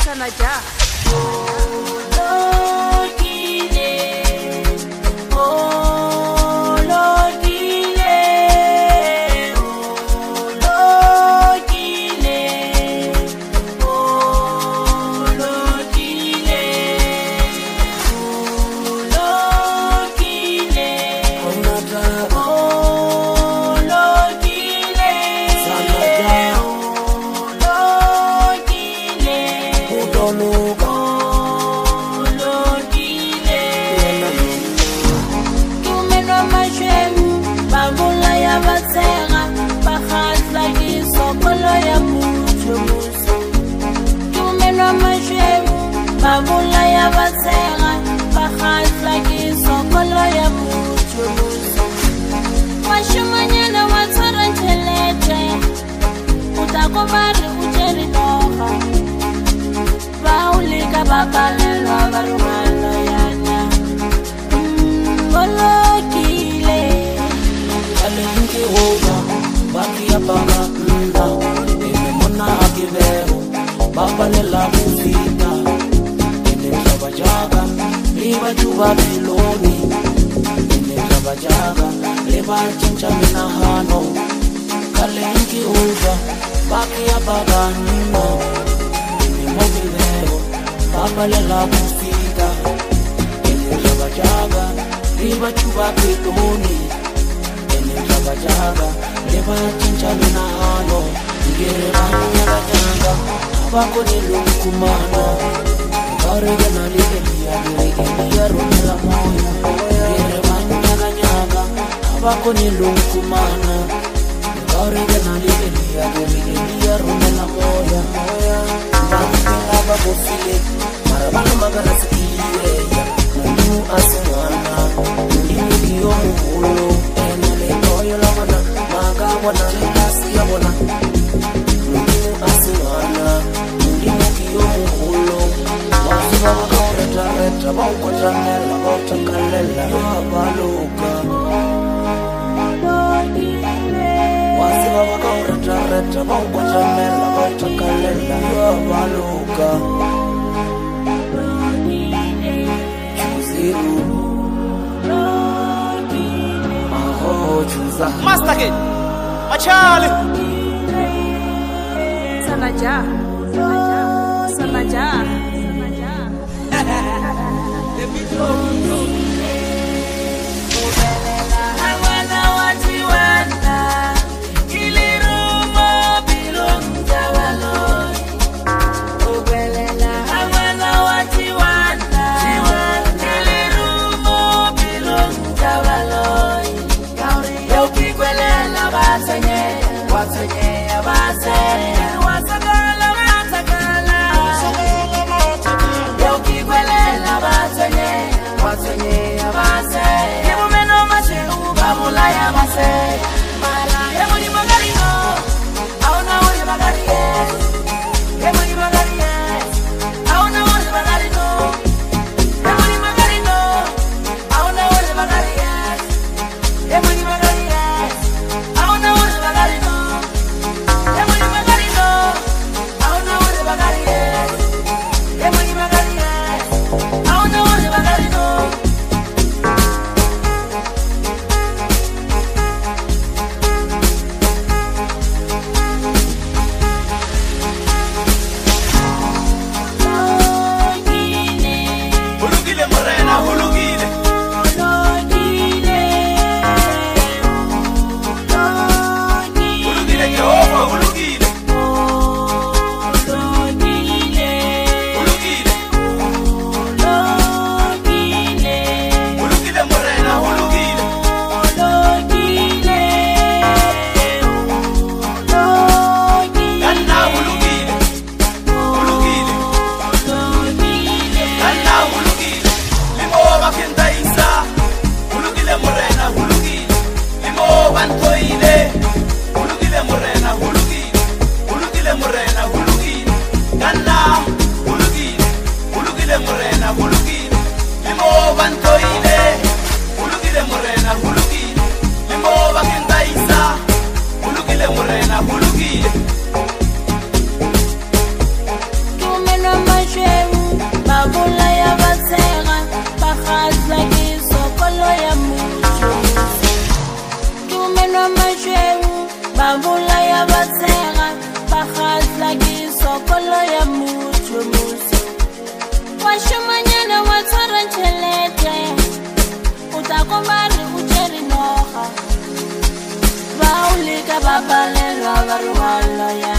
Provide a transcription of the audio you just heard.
Sana ja. Babula ya batsenga bakhatla ke sokolo ya mutho washimanyana watsara ntelete utakobari uteri noga baulika bakalelwa barumana yana molokile alenke hoga bakia banga nda emona akibero babalela mufita Jaga, liba juba biloni, inekaba jaga, liba chincha minahano, kalenki uja, baki ya baganino, inemobileo, baba lela mufita, inekaba jaga, liba juba biloni, inekaba jaga, liba chincha minahano, ngere banya jaga, abako nilukumano. Oregana liya rumela moyo Yere manyaga nyaga Abako nilukumana Oregana liya rumela moyo Mbakila bako file Marabana magana sikiye Mungu asemwana Mungu kiyo muhulo Enele toyo la wana Maga wana Lasi ya wana Mungu asemwana Mungu kiyo muhulo Reta bauko janela bauta kalela baluka Wasi baba kaureta reta bauko janela bauta kalela baluka Chuziru Aho chuza Master Kid Machali Sana ja. Sana ja. What's your name? Bagasla ki sokolo ya mucho muso Washumanyana watsarantelete Utakombari ucheri noha Baulika babalelwa baruhalo ya